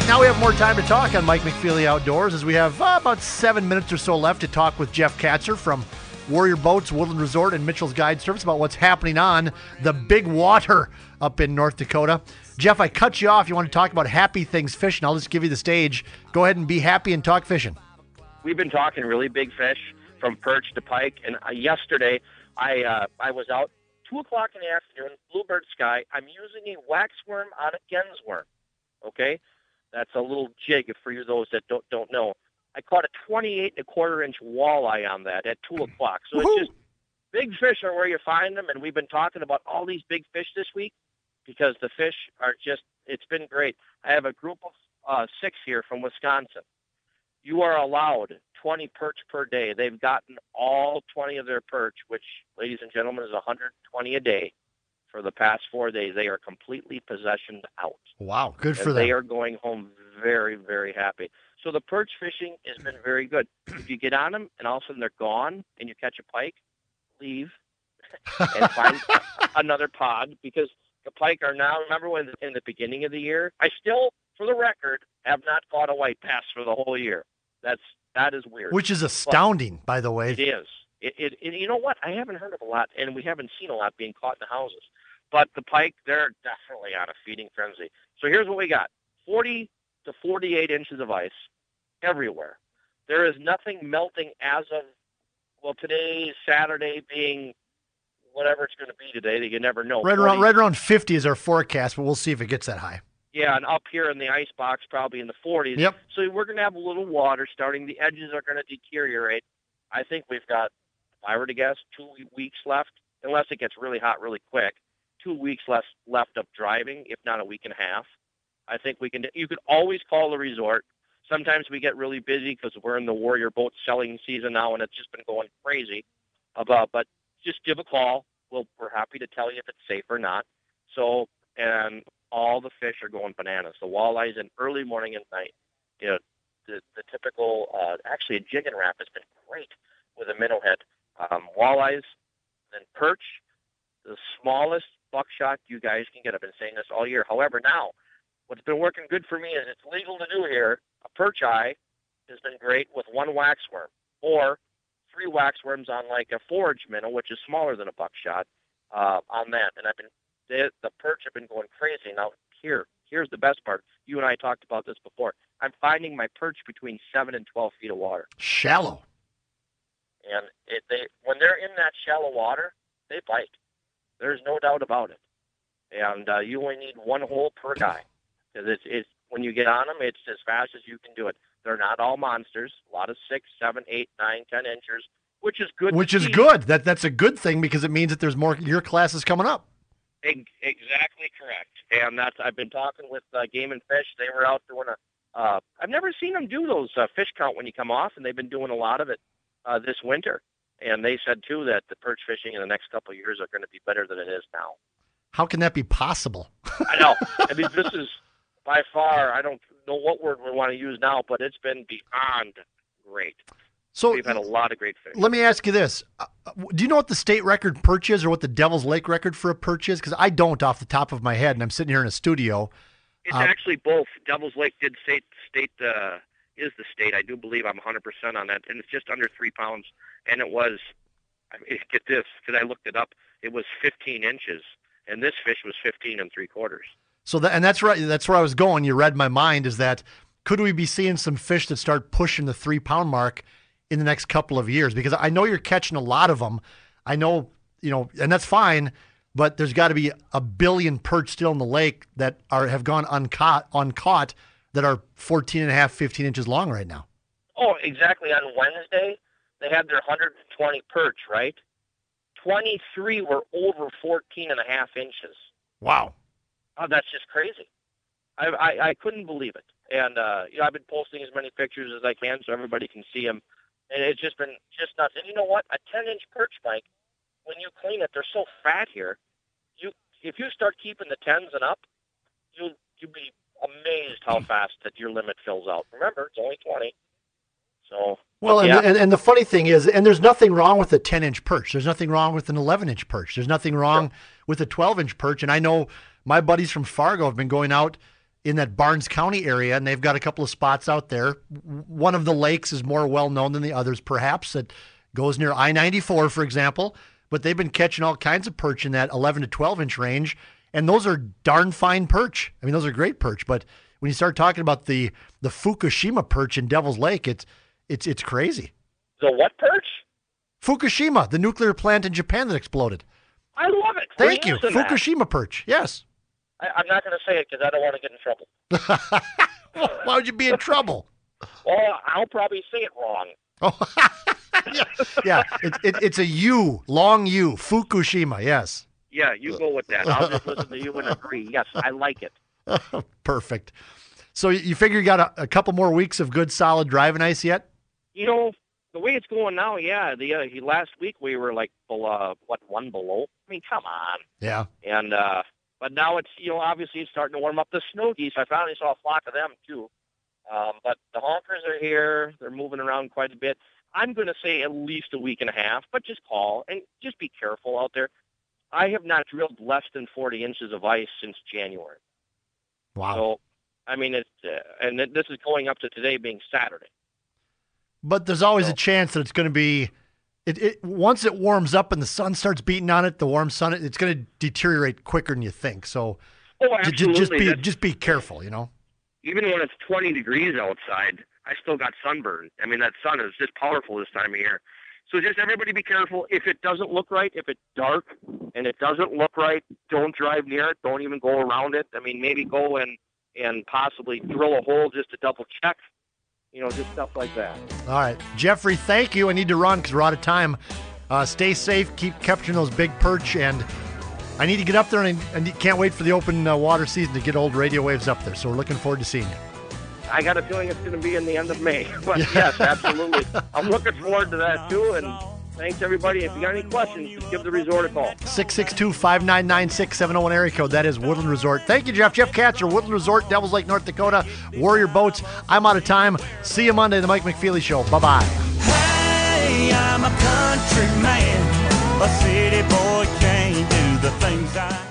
right, now we have more time to talk on Mike McFeely Outdoors as we have about 7 minutes or so left to talk with Jeff Katzer from Warrior Boats, Woodland Resort, and Mitchell's Guide Service about what's happening on the big water up in North Dakota. Jeff, I cut you off. You want to talk about happy things fishing. I'll just give you the stage. Go ahead and be happy and talk fishing. We've been talking really big fish from perch to pike, and yesterday I was out 2 o'clock in the afternoon, bluebird sky. I'm using a waxworm on a Gensworm, okay? That's a little jig for you those that don't know. I caught a 28.25-inch walleye on that at 2 o'clock. So It's just big fish are where you find them, and we've been talking about all these big fish this week because the fish are just, it's been great. I have a group of 6 here from Wisconsin. You are allowed 20 perch per day. They've gotten all 20 of their perch, which, ladies and gentlemen, is 120 a day. For the past 4 days, they are completely possessioned out. Wow, good for them. They are going home very, very happy. So the perch fishing has been very good. If you get on them and all of a sudden they're gone and you catch a pike, leave and find another pod because the pike are now, remember when in the beginning of the year, I still, for the record, have not caught a white bass for the whole year. That is weird. Which is astounding, by the way. It is. It you know what? I haven't heard of a lot, and we haven't seen a lot being caught in the houses. But the pike, they're definitely on a feeding frenzy. So here's what we got. 40 to 48 inches of ice everywhere. There is nothing melting as of, well, today, Saturday being whatever it's going to be today. You never know. Right around 50 is our forecast, but we'll see if it gets that high. Yeah, and up here in the ice box, probably in the 40s. Yep. So we're going to have a little water starting. The edges are going to deteriorate. I think we've got, if I were to guess, 2 weeks left, unless it gets really hot really quick. 2 weeks left of driving, if not a week and a half. I think we can. You could always call the resort. Sometimes we get really busy because we're in the Warrior Boat selling season now, and it's just been going crazy. But just give a call. We're happy to tell you if it's safe or not. So, and all the fish are going bananas. The walleyes in early morning and night. You know, the typical. Actually, a jig and wrap has been great with a minnow head. Walleyes, then perch. The smallest buckshot you guys can get. I've been saying this all year. However, now, what's been working good for me is it's legal to do here. A perch eye has been great with 1 waxworm or 3 waxworms on like a forage minnow, which is smaller than a buckshot, on that. And the perch have been going crazy. Now, here's the best part. You and I talked about this before. I'm finding my perch between 7 and 12 feet of water. Shallow. And when they're in that shallow water, they bite. There's no doubt about it. And you only need 1 hole per guy. Because it's when you get on them, it's as fast as you can do it. They're not all monsters. A lot of 6, 7, 8, 9, 10 inches, which is good. Which is good. That's a good thing because it means that there's more your classes coming up. Exactly correct. And I've been talking with Game and Fish. They were out doing I've never seen them do those fish count when you come off, and they've been doing a lot of it this winter. And they said, too, that the perch fishing in the next couple of years are going to be better than it is now. How can that be possible? I know. I mean, this is by far, I don't know what word we want to use now, but it's been beyond great. So we've had a lot of great fish. Let me ask you this. Do you know what the state record perch is or what the Devil's Lake record for a perch is? Because I don't off the top of my head, and I'm sitting here in a studio. It's actually both. Devil's Lake did state is the state. I do believe I'm 100% on that, and it's just under 3 pounds. And it was, get this, because I looked it up, it was 15 inches, and this fish was 15 3/4. So that's right. That's where I was going. You read my mind. Is that could we be seeing some fish that start pushing the 3 pound mark in the next couple of years? Because I know you're catching a lot of them. I know, and that's fine. But there's got to be a billion perch still in the lake that have gone uncaught that are 14 and a half, 15 inches long right now. Oh, exactly. On Wednesday, they had their 120 perch, right? 23 were over 14 and a half inches. Wow. Oh, that's just crazy. I couldn't believe it. And, I've been posting as many pictures as I can so everybody can see them. And it's just been just nuts. And you know what? A 10-inch perch, Mike, when you clean it, they're so fat here. If you start keeping the 10s and up, you'll be amazed how fast that your limit fills out. Remember, it's only 20. So well, yeah. and the funny thing is, and there's nothing wrong with a 10-inch perch. There's nothing wrong with an 11-inch perch. There's nothing wrong with a 12-inch perch. And I know my buddies from Fargo have been going out, in that Barnes County area, and they've got a couple of spots out there. One of the lakes is more well-known than the others, perhaps. It goes near I-94, for example, but they've been catching all kinds of perch in that 11 to 12-inch range, and those are darn fine perch. I mean, those are great perch, but when you start talking about the Fukushima perch in Devil's Lake, it's crazy. The what perch? Fukushima, the nuclear plant in Japan that exploded. I love it. Thank you. Fukushima perch, yes. I'm not going to say it because I don't want to get in trouble. Why would you be in trouble? Well, I'll probably say it wrong. Oh, yeah. It's a U, long U, Fukushima, yes. Yeah, you go with that. I'll just listen to you and agree. Yes, I like it. Perfect. So you figure you got a couple more weeks of good, solid driving ice yet? You know, the way it's going now, yeah. The last week we were like below, one below. I mean, come on. Yeah. And but now it's obviously it's starting to warm up. The snow geese, I finally saw a flock of them too. But the honkers are here. They're moving around quite a bit. I'm going to say at least a week and a half, but just call and just be careful out there. I have not drilled less than 40 inches of ice since January. Wow. So, I mean, and this is going up to today being Saturday. But there's always a chance that it's going to be, once it warms up and the sun starts beating on it, the warm sun, it's going to deteriorate quicker than you think. So just be careful, Even when it's 20 degrees outside, I still got sunburn. I mean, that sun is just powerful this time of year. So just everybody be careful. If it doesn't look right, if it's dark and it doesn't look right, don't drive near it. Don't even go around it. I mean, maybe go and possibly drill a hole just to double check. Just stuff like that. All right. Jeffrey, thank you. I need to run because we're out of time. Stay safe. Keep capturing those big perch. And I need to get up there, and I can't wait for the open water season to get old radio waves up there. So we're looking forward to seeing you. I got a feeling it's going to be in the end of May. But yes, absolutely. I'm looking forward to that, too. And thanks, everybody. If you got any questions, just give the resort a call. 662-5996-701 area code. That is Woodland Resort. Thank you, Jeff. Jeff Katzer, Woodland Resort, Devils Lake, North Dakota, Warrior Boats. I'm out of time. See you Monday, The Mike McFeely Show. Bye-bye. Hey, I'm a country man. A city boy can't do the things I